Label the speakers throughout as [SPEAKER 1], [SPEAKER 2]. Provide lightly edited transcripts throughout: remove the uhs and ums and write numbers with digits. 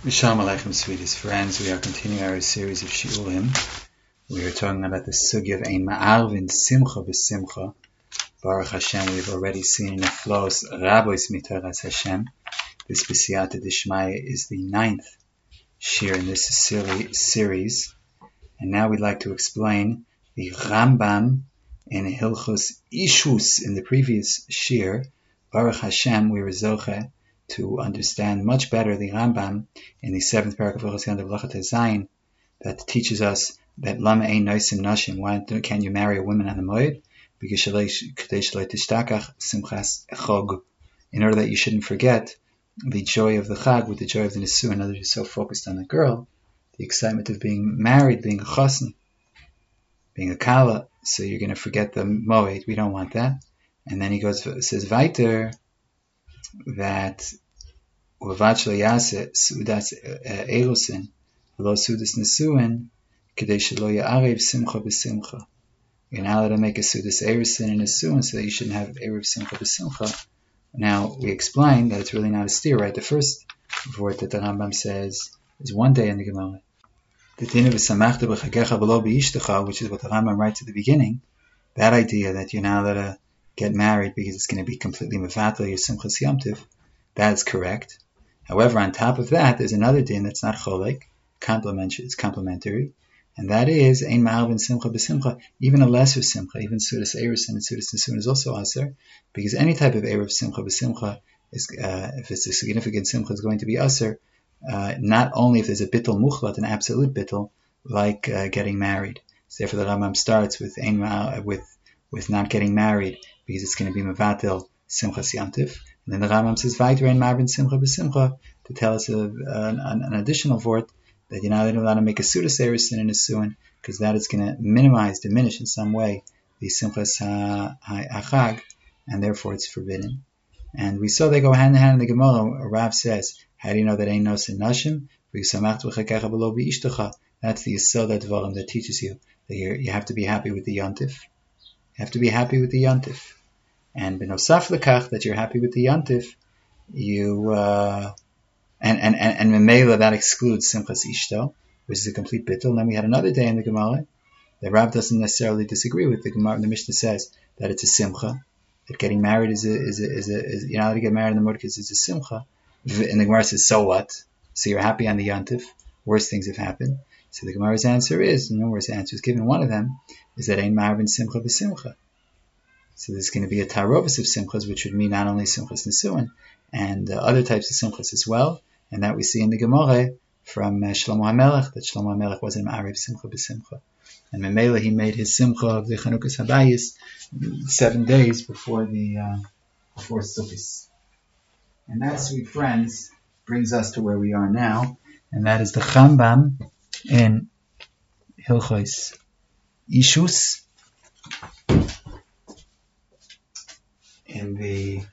[SPEAKER 1] Shalom Aleichem, sweetest friends. We are continuing our series of Shiurim. We are talking about the sugya of Ein Ma'arvin Simcha B'Simcha. Baruch Hashem, we've already seen in the flows Rabbos Mitoras Hashem. This B'siyata Dishmaya is the 9th shir in this series. And now we'd like to explain the Rambam in Hilchos Ishus in the previous shir. Baruch Hashem, we were zoche to understand much better the Rambam in the 7th paragraph of Hilchos Zayin that teaches us that Lama Ein Noisim Nashim, why can you marry a woman on the Moed? Because in order that you shouldn't forget the joy of the Chag with the joy of the Nisu. In other words, you're so focused on the girl, the excitement of being married, being a chassan, being a kala, so you're going to forget the Moed. We don't want that. And then he says weiter that Uvatshla Yase Sudas Elusin Lo Sudas Nesuin Kedei Shelo Ya'arev Simcha B'Simcha. You're not allowed to make a Sudas Erusin and Nesuin so that you shouldn't have Erev Simcha B'Simcha. Now we explained that it's really not a steer, right? The first word that the Rambam says is one day in the Gemara. The din of Samachta B'Chagecha V'Lo B'Ishtecha, which is what the Rambam writes at the beginning. That idea that you're not allowed to get married because it's going to be completely mevatel your Simchas Yom Tov, that is correct. However, on top of that, there's another din that's not cholek, it's complementary, and that is Ein Ma'arvin Simcha B'Simcha, even a lesser Simcha, even Sudas Erusin and Sudas Nesuin is also aser, because any type of Erev Simcha B'Simcha, is, if it's a significant Simcha, is going to be aser, not only if there's a bittul muchlat, an absolute bittul, like getting married. So therefore the Rambam starts with with not getting married, because it's going to be mevatel Simchas Yom Tov. And then the Rambam says, Vayter Ein Ma'arvin Simcha B'Simcha, to tell us an additional vort, that you're not allowed to make a Sudas Erusin and a Suin, because that is going to diminish in some way the Simchas HaChag, and therefore it's forbidden. And we saw they go hand in hand in the Gemara. Rav says, how do you know that Ein Nosin Nashim? That's the Yisod Dvarim that teaches you that you have to be happy with the Yontif. You have to be happy with the Yontif. And benosaf lekach, that you're happy with the Yontif, and Memela, that excludes Simchas Ishto, which is a complete bittul. And then we had another day in the Gemara that Rav doesn't necessarily disagree with. The Gemara, the Mishnah says that it's a simcha, that getting married is you're not allowed to get married in the Mordechai is a simcha. And the Gemara says, so what? So you're happy on the Yontif, worse things have happened. So the Gemara's answer is, numerous answers given. One of them is that Ein Ma'arvin Simcha B'Simcha. So there's going to be a tarovis of simchas, which would mean not only Simchas Nesuin, and other types of simchas as well. And that we see in the Gemara from Shlomo HaMelech, that Shlomo HaMelech was an Ma'ariv Simcha B'Simcha. And Memela, he made his simcha of the Chanukas Habayis 7 days before Sukkot. And that, sweet friends, brings us to where we are now, and that is the Rambam in Hilchos Ishus, in the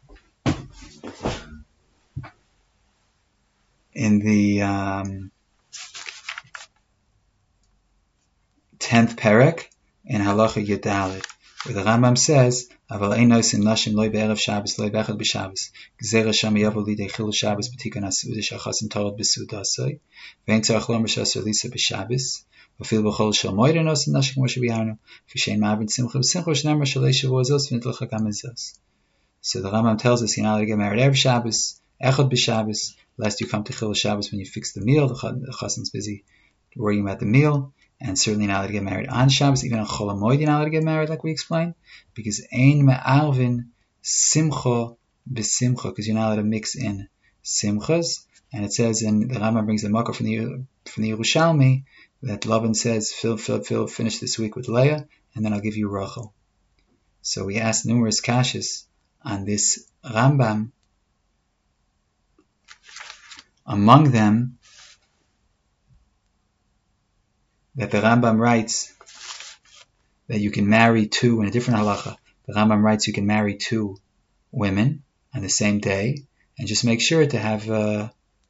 [SPEAKER 1] 10th perek in Halacha Yudalet, where the Rambam says, "Aval ein nosin nashim loy be'erev Shabbos loy b'echad b'Shabbos, gzeira sham yavo lidei chilul Shabbos b'tikkun ha'suda shachasim torah b'suda asay, ve'ein tzarich lomer shasur lisa b'Shabbos, v'afil b'chol shel moed ein nosin nashim k'mo shebiarnu, v'shein ma'arvin simcha b'simcha v'shnei mar shalei shavu azos v'nitlecha gam azos." So the Rambam tells us you're not allowed to get married erev Shabbos, echad b'Shabbos, lest you come to chilul Shabbos when you fix the meal. The chasim's busy worrying about the meal. And certainly not allowed to get married on Shabbos, even on Chol HaMoed you're not allowed to get married, like we explained, because Ein Ma'arvin Simcha B'Simcha, because you're not allowed to mix in Simchas. And it says, and the Rambam brings the Makar from the Yerushalmi, that Lavan says, Phil, finish this week with Leah, and then I'll give you Rachel. So we asked numerous kashas on this Rambam. Among them, that the Rambam writes that you can marry two in a different halacha. The Rambam writes you can marry two women on the same day, and just make sure to have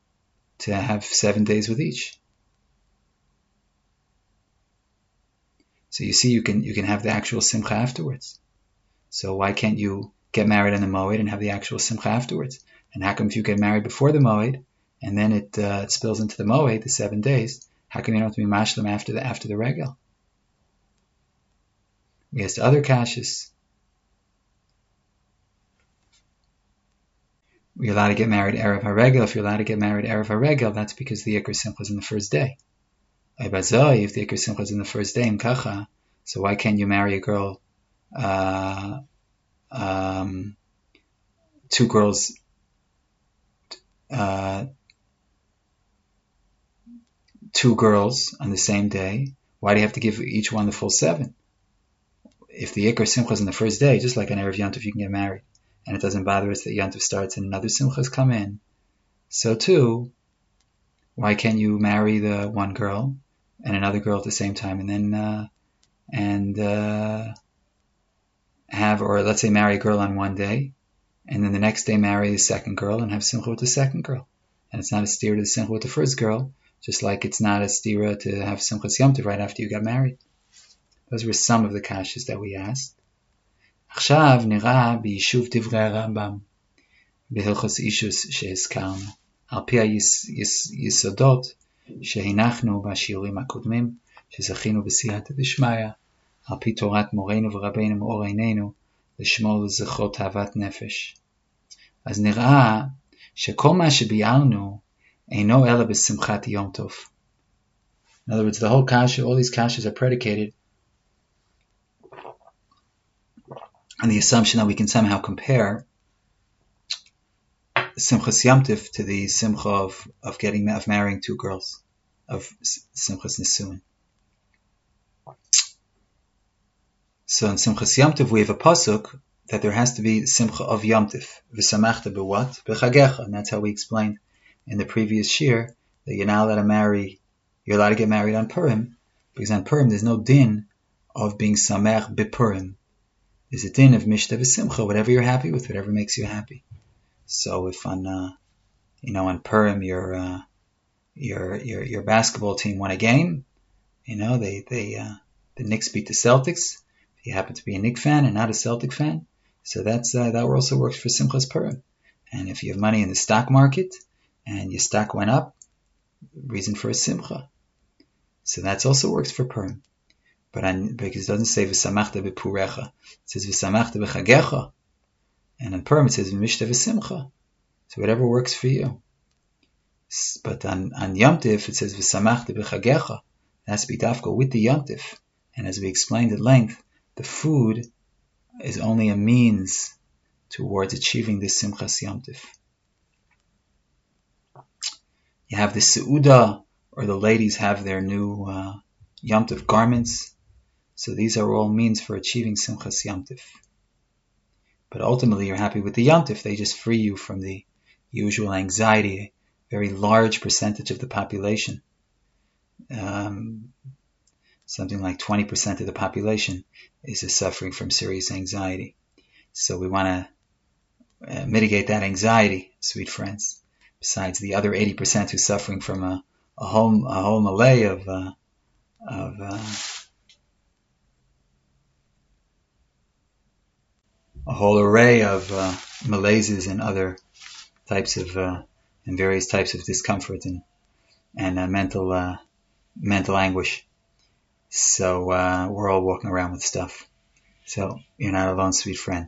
[SPEAKER 1] 7 days with each. So you see, you can have the actual simcha afterwards. So why can't you get married on the moed and have the actual simcha afterwards? And how come if you get married before the moed, and then it spills into the moed, the 7 days, how come you don't have to be mashlim after the regel? We asked other kashas. You're allowed to get married Erev HaRegel. If you're allowed to get married Erev HaRegel, that's because the Iker Simcha is in the first day. If the Iker Simcha is in the first day, Mkacha, so why can't you marry a girl, 2 girls, 2 girls on the same day? Why do you have to give each one the full 7? If the Iker Simcha is in the first day, just like on Erev Yontif, you can get married. And it doesn't bother us that Yontif starts and another Simchas come in. So too, why can't you marry the one girl and another girl at the same time, and then have, or let's say marry a girl on one day, and then the next day marry the second girl and have Simcha with the second girl. And it's not a steer to the Simcha with the first girl, just like it's not a stira to have Simchas Yontif right after you got married. Those were some of the kashas that we asked. עכשיו נראה ביישוב דברי הרמב"ם בהלכות אישוס שהזכרנו, על פי היסודות שהנחנו בשיעורים הקודמים, שזכינו בסייעתא דשמיא, על פי תורת מורנו ורבנו מאור עינינו, לשמור לזכות אהבת נפש. אז נראה שכל מה שביארנו אינו אלא בשמחת יום טוב. In other words, the whole kasha, all these kashas are predicated on the assumption that we can somehow compare Simchas Yom Tov to the Simcha of marrying 2 girls, of Simchas Nisuin. So in Simchas Yom Tov we have a pasuk that there has to be Simcha of Yom Tov. V'samachta b'what? B'chagecha. And that's how we explained in the previous shir that you're not allowed to marry, you're allowed to get married on Purim, because on Purim there's no din of being samech b'Purim. There's a din of mishta v'simcha, whatever you're happy with, whatever makes you happy. So if on Purim your basketball team won a game, the Knicks beat the Celtics. If you happen to be a Knicks fan and not a Celtic fan, so that also works for Simchas Purim. And if you have money in the stock market and your stock went up, reason for a simcha. So that also works for Purim. But because it doesn't say v'samachta b'purecha, it says v'samachta b'chagecha, and on Purim it says v'mishta v'simcha. So whatever works for you. But on Yom Tiv it says v'samachta b'chagecha. It has to be dafka with the Yom Tiv. And as we explained at length, the food is only a means towards achieving this simchas Yom Tiv. You have the seuda, or the ladies have their new Yom Tiv garments. So these are all means for achieving Simchas Yom Tif. But ultimately you're happy with the Yom Tif. They just free you from the usual anxiety. A very large percentage of the population, something like 20% of the population, is suffering from serious anxiety. So we want to mitigate that anxiety, sweet friends. Besides the other 80% who's suffering from a whole melee of a whole array of malaises and other types of and various types of discomfort and mental anguish. So we're all walking around with stuff. So you're not alone, sweet friend.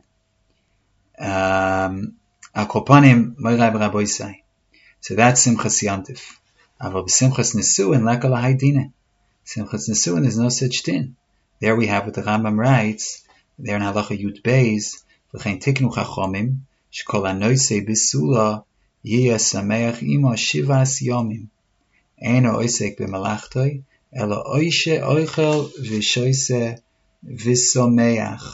[SPEAKER 1] So that's Simchas Yom Tov. Aval b'Simchas Nisuin leka lahaydine. Simchas Nisuin is no such din. There we have what the Rambam writes. There in Halacha Yud Beis, v'chein tiknu chachomim shekol hanoisei b'sula yiyeh sameach imo shivas yomim. Eino oisek b'malachtoi elo oishe oichel v'shoise v'someach.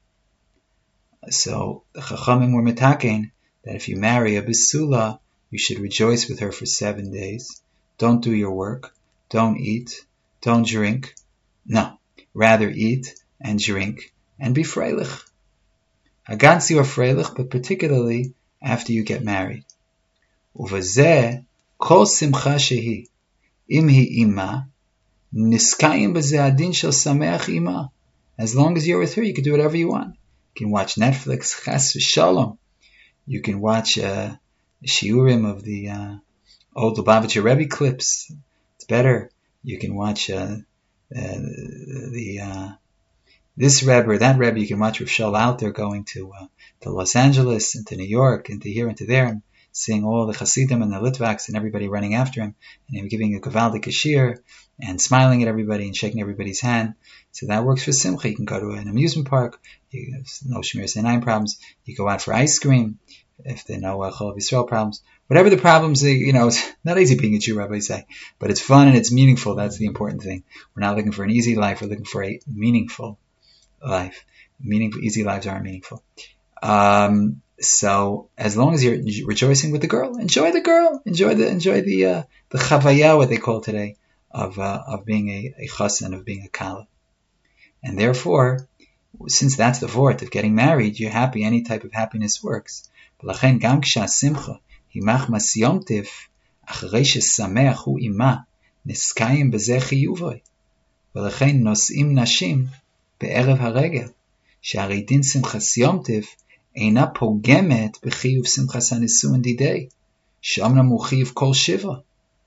[SPEAKER 1] So the Chachamim were metaken that if you marry a Bisula, you should rejoice with her for 7 days. Don't do your work. Don't eat. Don't drink. No. Rather eat and drink and be freilich. Hagansi or freilich, but particularly after you get married. Uvazeh kol simcha shehi im hi ima niskayim b'zeh adin shel sameach ima. As long as you're with her, you can do whatever you want. You can watch Netflix, Chas v'Shalom. You can watch shiurim old Lubavitcher Rebbe clips. It's better. You can watch this Rebbe or that Rebbe. You can watch Rav Shaul Alter going to Los Angeles and to New York and to here and to there, and seeing all the Hasidim and the Litvaks and everybody running after him, and him giving a Gavaldik Ashir and smiling at everybody and shaking everybody's hand. So that works for Simcha. You can go to an amusement park. You have no Shemir Sinai problems. You go out for ice cream if there are no Chol Yisrael problems. Whatever the problems, it's not easy being a Jew, Rabbi say, but it's fun and it's meaningful. That's the important thing. We're not looking for an easy life. We're looking for a meaningful life. Easy lives aren't meaningful. So as long as you're rejoicing with the girl, enjoy the chavaya, what they call today, of being a chassan, of being a kala. And therefore, since that's the vort of getting married, you're happy. Any type of happiness works. V'lachen gam k'sha'simcha himach masyomtiv acharei shesameach hu ima niskayim b'zeh chiyuvoi v'lachen nosim nashim be'erev haregel she'arei din simchas yomtiv eina pogemet b'chiyuv simchas hanisuin didei she'amnam hu chiyuv kol shiva.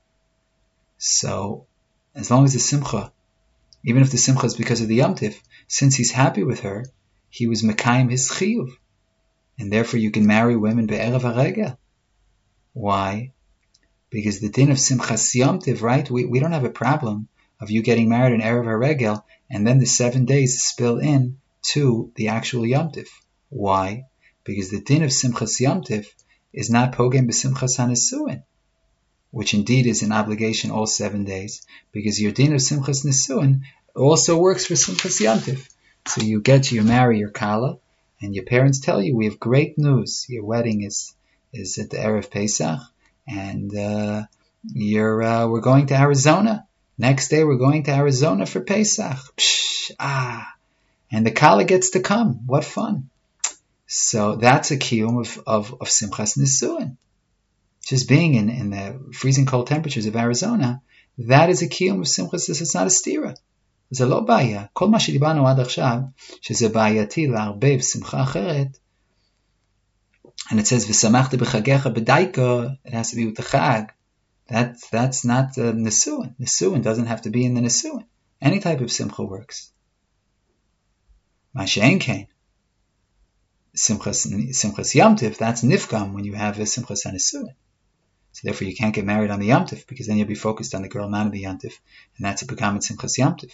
[SPEAKER 1] So, as long as the simcha, even if the simcha is because of the yomtiv, since he's happy with her, he was mekayim his chiyuv. And therefore you can marry women be'erev haregel. Why? Because the din of simchas yomtiv, right? We don't have a problem of you getting married in erev haregel and then the 7 days spill in to the actual yomtiv. Why? Because the din of simchas yomtiv is not pogem b'simchas hanisuin, which indeed is an obligation all 7 days, because your din of simchas nisuin also works for simchas yomtiv. So you marry your kala, and your parents tell you, we have great news. Your wedding is at the Erev Pesach, and we're going to Arizona. Next day we're going to Arizona for Pesach. And the kala gets to come. What fun. So that's a kiyum of simchas nisuin. Just being in the freezing cold temperatures of Arizona, that is a kiyum of simchas. It's not a stira. זה לא בעיה. כל מה שדיברנו עד עכשיו, שזה בעייתי לערבב שמחה אחרת, and it says, ושמחת בחגיך בדייקה, it has to be with the chag. That's not nesuin. Nesuin doesn't have to be in the nesuin. Any type of simcha works. מה שאין כן, simchas yomtiv, that's nifgam when you have a simchas hanesuin. So therefore you can't get married on the yomtiv, because then you'll be focused on the girl, not on the yomtiv, and that's a pagam in simchas yomtiv.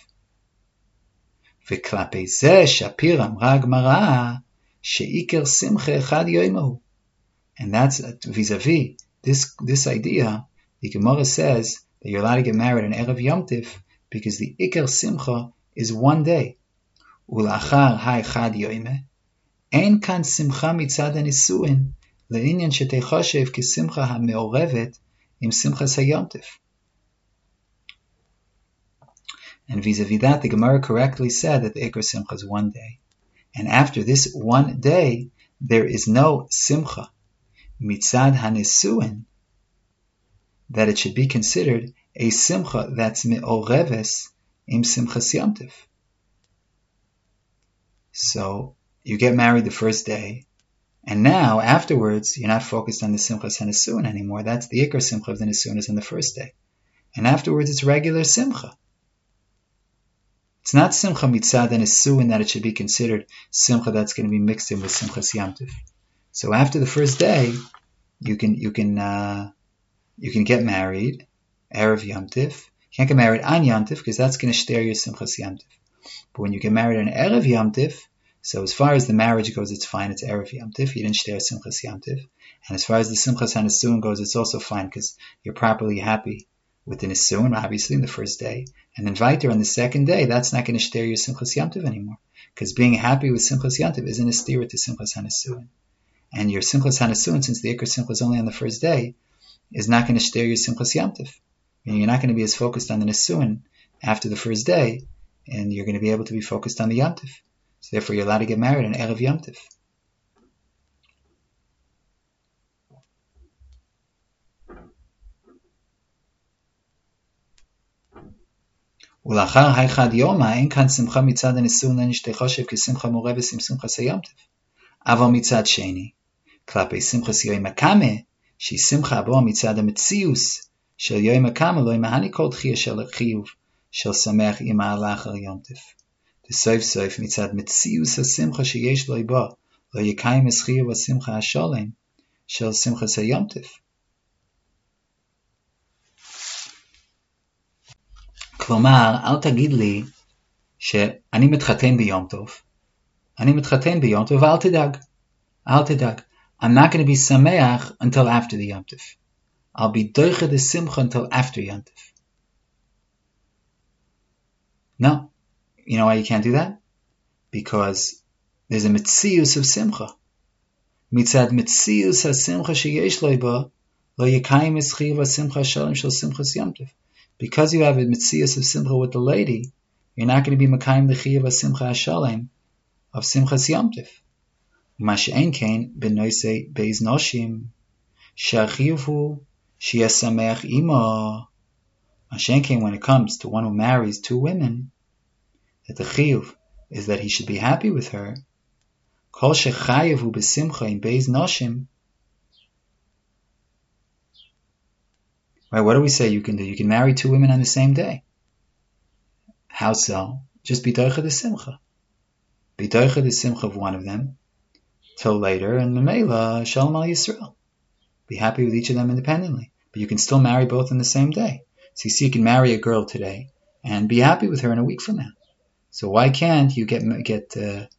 [SPEAKER 1] וכלפי זה שפיר אמרה הגמרא שעיקר שמחה אחד יומהו. And that's vis-a-vis this idea. The Gemara says that you're allowed to get married on Erev Yom Tiv because the ikar simcha is 1 day. ולאחר האחד יומא אין כאן שמחה מצד הנישואין לעניין שתחשב כשמחה המעורבת עם שמחת היום tiv. And vis-a-vis that, the Gemara correctly said that the Ikar Simcha is 1 day. And after this 1 day, there is no Simcha, mitzad hanesuin, that it should be considered a Simcha that's me'oreves im Simchas Yom Tiv. So, you get married the first day, and now, afterwards, you're not focused on the Simchas hanesuin anymore. That's the Ikar Simcha of the Nesuin is on the first day. And afterwards, it's regular Simcha. It's not simcha mitzad and nesuin that it should be considered simcha that's going to be mixed in with simchas Yom Tiv. So after the first day, you can get married erev Yom Tiv. You can't get married on Yom Tiv because that's going to shter your simchas Yom Tiv. But when you get married on erev Yom Tiv, so as far as the marriage goes, it's fine. It's erev Yom Tiv. You didn't shter simchas Yom Tiv. And as far as the simchas hanesuin goes, it's also fine because you're properly happy with the nesuin, obviously, in the first day. And then weiter on the second day, that's not going to shter your simchas Yom Tiv anymore. Because being happy with simchas Yom Tiv isn't a stira to simchas hanesuin. And your simchas hanesuin, since the ikar simcha is only on the first day, is not going to shter your simchas Yom Tiv. You're not going to be as focused on the nesuin after the first day, and you're going to be able to be focused on the Yom Tiv. So therefore, you're allowed to get married on erev Yom Tiv. ולאחר האחד יומא אין כאן שמחה מצד הנישואין אין שתחשב כשמחה מעורבת עם שמחת היום tiv. אבל מצד שני, כלפי שמחת יום הקמה, שהיא שמחה הבאה מצד המציאוס shel yoyim hakama lo mahani kol tchiyah shel chiyuv shel sameach ima alach al Yom Tif. The soif mitzad mitzius hasimcha sheyesh lo ba lo yekayim es chiyuv hasimcha hasholem shel simchas hayom tif. כלומר, אל תגיד לי שאני מתחתן ביום טוב. אני מתחתן ביום טוב, ואל תדאג. אל תדאג. I'm not going to be sameach until after the Yom Tov. I'll be doiche de simcha until after Yom Tov. No. You know why you can't do that? Because there's a mitzius of simcha. Mitzad mitzius ha-simcha sheyesh lo ba, lo yekayim es chiyuv ha-simcha shalom shel simchas Yom Tov. Because you have a mitzius of simcha with the lady, you're not going to be mekayim the chiyuv ha-simcha shalom of simchas Yom Tov. Mashen kain benoisei beis noshim she'achiyuv hu she'yasameach ima. Mashen kain, when it comes to one who marries two women, that the chiyuv is that he should be happy with her. Kol shechayev hu besimcha in beis noshim. Right? What do we say you can do? You can marry two women on the same day. How so? Just be doicha de simcha. Be doicha de simcha of one of them till later, and memela shalom al Yisrael. Be happy with each of them independently, but you can still marry both on the same day. So you see, you can marry a girl today and be happy with her in a week from now. So why can't you get married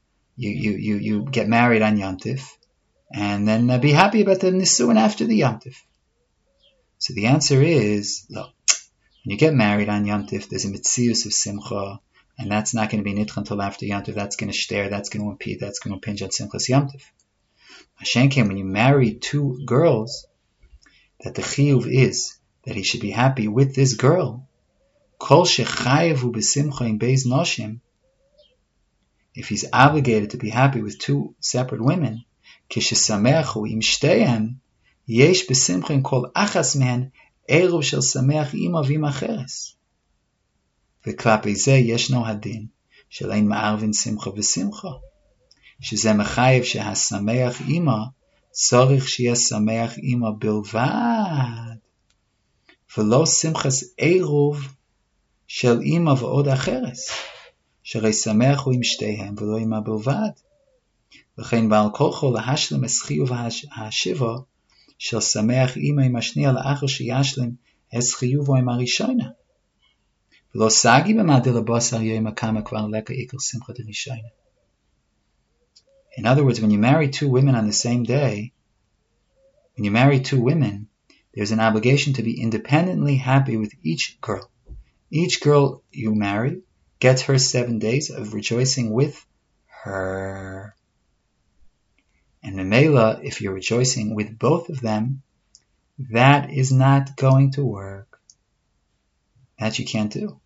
[SPEAKER 1] on Yom Tif and then be happy about the nisuin after the Yom Tif? So the answer is, look, when you get married on Yom Tif, there's a mitzius of simcha, and that's not going to be nitcha until after Yom Tif. That's going to stare, that's going to impede, that's going to impinge on simchas Yom Tif. Hashem came when you marry two girls, that the chiyuv is that he should be happy with this girl. Kol shechayevu besimcha in beis noshim. If he's obligated to be happy with two separate women, kishesameachu im shteihem, yesh besimcha in kol achas mehen eruv shel sameach ima v'im acheres. וכלפי זה ישנו הדין של אין מערבין שמחה ושמחה, שזה מחייב שהשמח אימא צריך שיהיה שמח אימא בלבד, ולא שמחס עירוב של אימא ועוד אחרס, שהרי שמח הוא עם שתיהם ולא אימא בלבד. וכן בעל כוחו להשלם את חיוב השיבה של שמח אימא עם השנייה לאחר שישלם את חיובו עם הראשונה. ולא סגי במעדי לבוסר יום הקמה כבר לקה עיקר שמחה דראשונה. In other words, when you marry two women on the same day, when you marry two women, there's an obligation to be independently happy with each girl. Each girl you marry gets her 7 days of rejoicing with her. And Memela, if you're rejoicing with both of them, that is not going to work. That you can't do.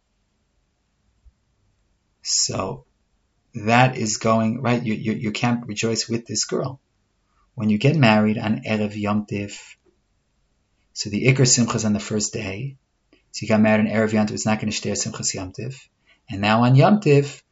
[SPEAKER 1] So that is going, right, you can't rejoice with this girl. When you get married on Erev Yom Tif, so the Iker Simcha is on the first day, so you got married on Erev Yom Tif, it's not going to share Simchas Yom Tif, and now on Yom Tif,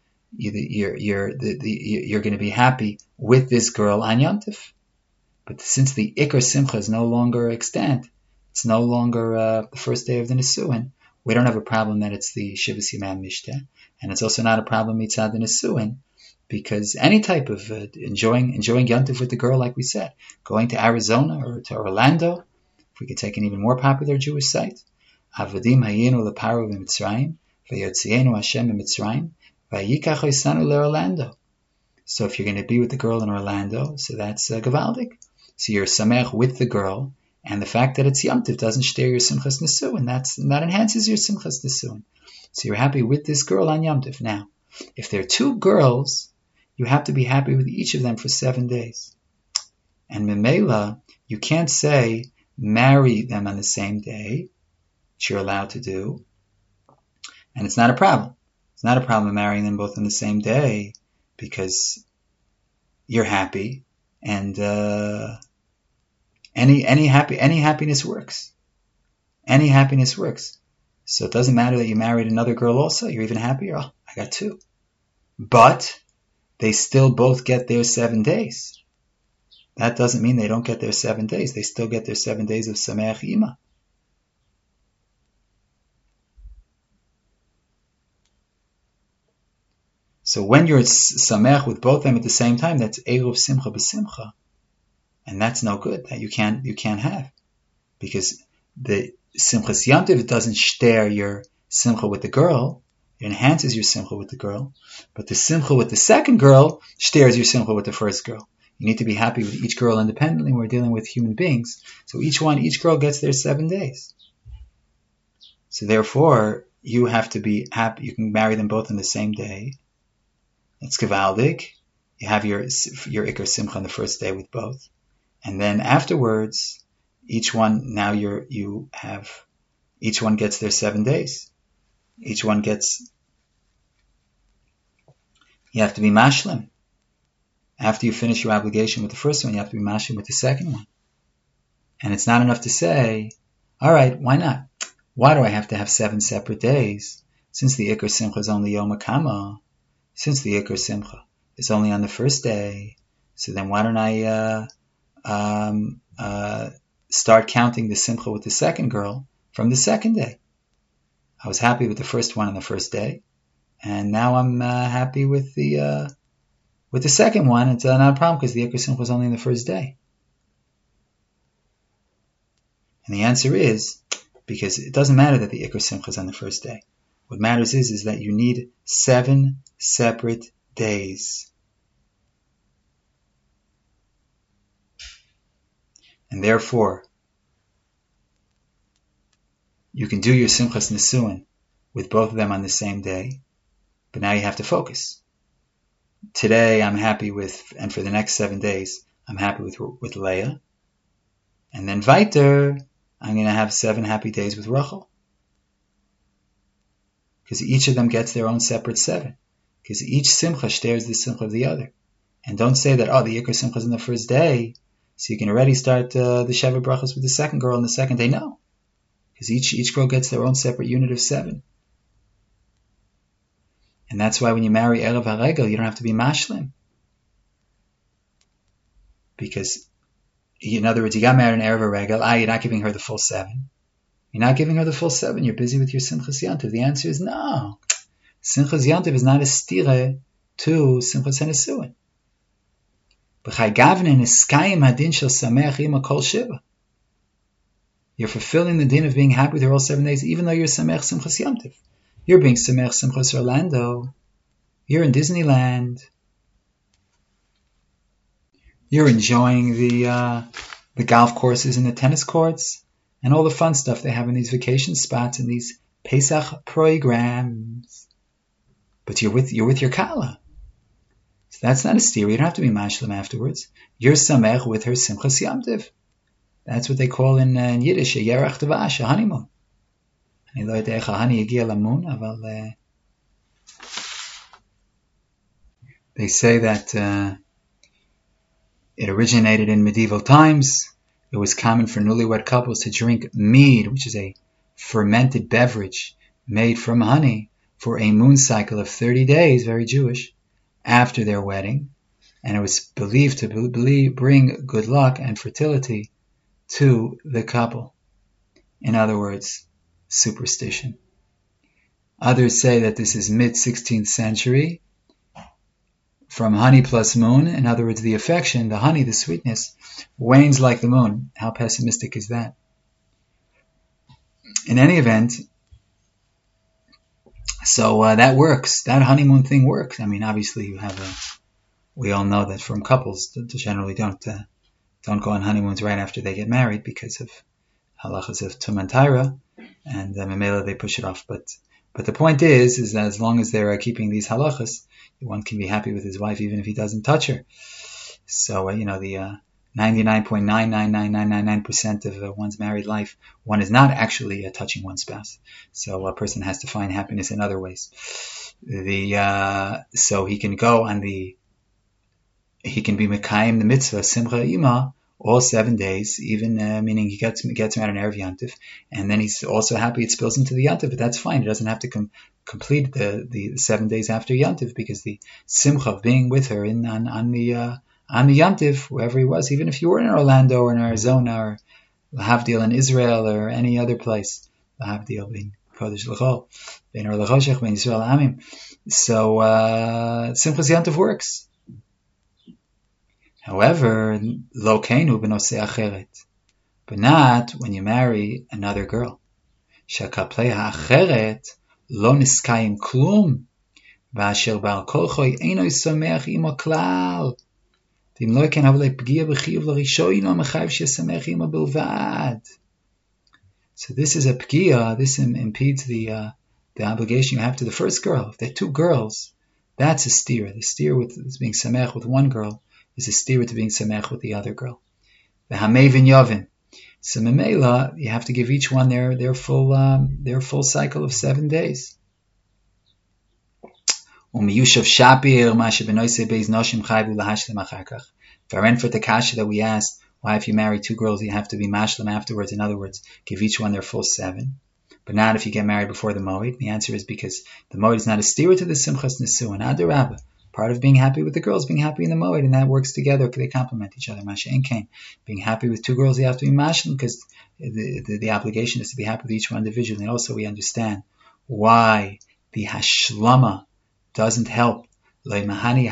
[SPEAKER 1] you're going to be happy with this girl on Yom Tif. But since the Iker Simcha is no longer extant, it's no longer the first day of the Nisuin, we don't have a problem that it's the Shivas Yimam Mishteh, and it's also not a problem mitzad the Nisuin, because any type of enjoying Yom Tov with the girl, like we said, going to Arizona or to Orlando, if we could take an even more popular Jewish site, Avadim hayinu leparu b'Mitzrayim, v'yotzienu Hashem b'Mitzrayim, v'yikach oisanu le'Orlando. So if you're going to be with the girl in Orlando, so that's Gavaldik. So you're samech with the girl, and the fact that it's Yom Tov doesn't share your Simchas Nisuin, that enhances your Simchas Nisuin. So you're happy with this girl on Yom Tov. Now, if there are two girls, you have to be happy with each of them for 7 days. And Memela, you can't say, marry them on the same day, which you're allowed to do, and it's not a problem. It's not a problem marrying them both on the same day, because you're happy, and any happiness works. Any happiness works. So it doesn't matter that you married another girl also. You're even happier. Oh, I got two. But they still both get their 7 days. That doesn't mean they don't get their 7 days. They still get their 7 days of Sameach Ima. So when you're samech with both of them at the same time, that's eruv simcha b'simcha, and that's no good. That you can't have, because the simchas yantiv doesn't share your simcha with the girl. It enhances your simcha with the girl, but the simcha with the second girl shares your simcha with the first girl. You need to be happy with each girl independently. We're dealing with human beings, so each girl gets their 7 days. So therefore, you have to be happy. You can marry them both on the same day. It's gewaldig. You have your ikar simcha on the first day with both, and then afterwards, each one gets their 7 days. You have to be mashlim. After you finish your obligation with the first one, you have to be mashlim with the second one. And it's not enough to say, all right, why not? Why do I have to have 7 separate days? Since the ikar simcha is only yom hakama, since the ikar simcha is only on the first day, so then why don't I start counting the simcha with the second girl from the second day? I was happy with the first one on the first day, and now I'm happy with the second one. It's not a problem because the ikar simcha was only on the first day. And the answer is because it doesn't matter that the ikar simcha is on the first day. What matters is that you need 7 separate days. And therefore, you can do your simchas nesuin with both of them on the same day, but now you have to focus. Today I'm happy with, and for the next 7 days, I'm happy with Leah. And then weiter, I'm going to have 7 happy days with Rachel. Because each of them gets their own separate 7. Because each simcha shares the simcha of the other. And don't say that, the ikar simcha is on the first day, so you can already start the Sheva brachos with the second girl on the second day. No. Because each girl gets their own separate unit of 7. And that's why when you marry Erev HaRegel, you don't have to be mashlim. Because, in other words, you got married in Erev HaRegel, you're not giving her the full 7. You're not giving her the full 7, you're busy with your Simchas Yantiv. The answer is no. Simchas Yantiv is not a stire to Simchas HaNesuin. B'chai Gavnin is skayim hadin shel sameach ima kol shiva. You're fulfilling the din of being happy with her all 7 days, even though you're sameach Simchas Yantiv. You're being sameach Simchas Orlando. You're in Disneyland. You're enjoying the golf courses and the tennis courts and all the fun stuff they have in these vacation spots and these Pesach programs. But you're with your Kala. So that's not a steer. You don't have to be mashlim afterwards. You're samech with her Simchas Yamtiv. That's what they call in Yiddish a yerach devash, a honeymoon. They say that it originated in medieval times. It was common for newlywed couples to drink mead, which is a fermented beverage made from honey, for a moon cycle of 30 days, very Jewish, after their wedding. And it was believed to bring good luck and fertility to the couple. In other words, superstition. Others say that this is mid-16th century, from honey plus moon. In other words, the affection, the honey, the sweetness, wanes like the moon. How pessimistic is that? In any event, so that works. That honeymoon thing works. I mean, obviously, we all know that from couples that generally don't go on honeymoons right after they get married because of halachas of Tum and Taira, and Memela they push it off. But the point is that as long as they're keeping these halachas, one can be happy with his wife even if he doesn't touch her. So, the 99.99999% of one's married life, one is not actually touching one's spouse. So a person has to find happiness in other ways. So he can go on he can be Mekayim the mitzvah, Simcha Ima, all 7 days, even meaning he gets married on Erev Yantiv, and then he's also happy it spills into the Yantiv, but that's fine. He doesn't have to complete the 7 days after Yantiv, because the Simcha of being with her on the Yantiv, wherever he was, even if you were in Orlando or in Arizona or Lahavdil in Israel or any other place, Lahavdil being Kodesh L'chol, Bein Or L'choshech, Bein Yisrael Amim. So Simchas Yom Tov works. However, Lo Keinu B'nosei Acheret, but not when you marry another girl. Shakaplei Ha'acheret Lo Niskayim Klum, V'asher Ba'al Kolchoi Eino Yisameach Imo Klal. So this is a pgia. This impedes the obligation you have to the first girl. If there are two girls, that's a steer. The steer with being samech with one girl is a steer to being samech with the other girl. The hamevin yovin. So memela, you have to give each one their full cycle of 7 days. Umiyushav shapir mashe benoise beis noshim chayvu lahashlim achar kach. For the kasha that we asked, why if you marry two girls you have to be mashlim afterwards? In other words, give each one their full 7, but not if you get married before the moed. The answer is because the moed is not a steer to the simchas nesuin. Adarabba, part of being happy with the girls, being happy in the moed, and that works together. They complement each other. Masha and Kain, being happy with two girls, you have to be mashlim because the obligation is to be happy with each one individually. And also we understand why the hashlama doesn't help. So if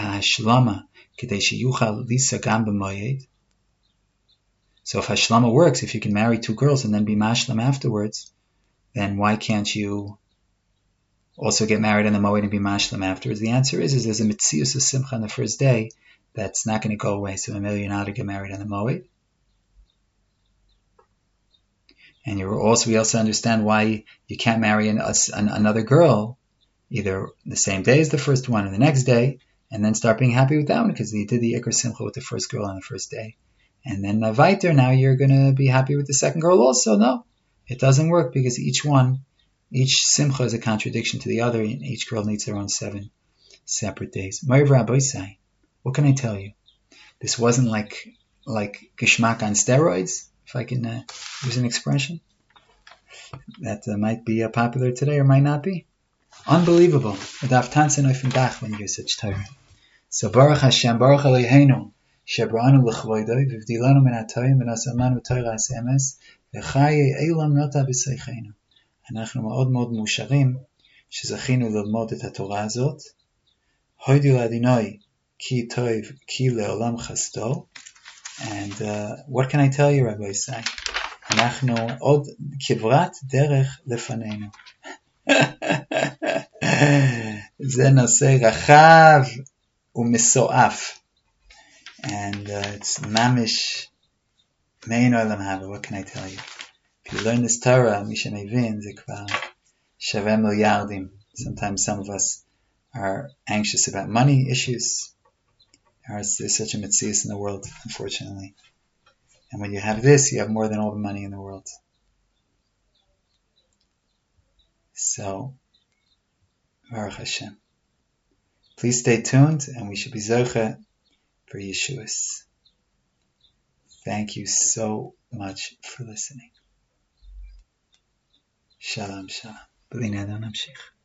[SPEAKER 1] hashlama works, if you can marry two girls and then be mashlam afterwards, then why can't you also get married in the moed and be mashlam afterwards? The answer is there's a mitzius of simcha on the first day that's not going to go away. So maybe you're not to get married in the moed. And we also understand why you can't marry another girl either the same day as the first one or the next day, and then start being happy with that one because you did the Iker Simcha with the first girl on the first day. And then Vaiter, now you're going to be happy with the second girl also. No, it doesn't work because each Simcha is a contradiction to the other, and each girl needs their own 7 separate days. Ma'ariv Rabbeisai, what can I tell you? This wasn't like Geshmak on steroids, if I can use an expression that might be popular today or might not be. Unbelievable. Daf tanzen oifim dach when you use such Torah. So Baruch Hashem, Baruch Eloheinu, shebranu l'chvoidoi, v'vdilanu min ha'toyim, v'nasamanu Torah as emes, v'chaye eilam nota b'seichenu. אנחנו מאוד מאוד מאושרים שזכינו ללמוד את התורה הזאת. הוידו לאדינוי כי טוב כי לעולם חסדו. And what can I tell you, Rabbi Isai? אנחנו עוד כברת דרך לפנינו. זה נושא רחב ומסועף. And it's mamish mein olam haba. What can I tell you? If you learn this Torah, מי שמבין, זה כבר שווה מיליארדים. Sometimes some of us are anxious about money issues. There's such a metzius in the world, unfortunately. And when you have this, you have more than all the money in the world. So, Baruch Hashem. Please stay tuned, and we should be zoche for Yeshuas. Thank you so much for listening. Shalom, shalom. B'li neder namshich.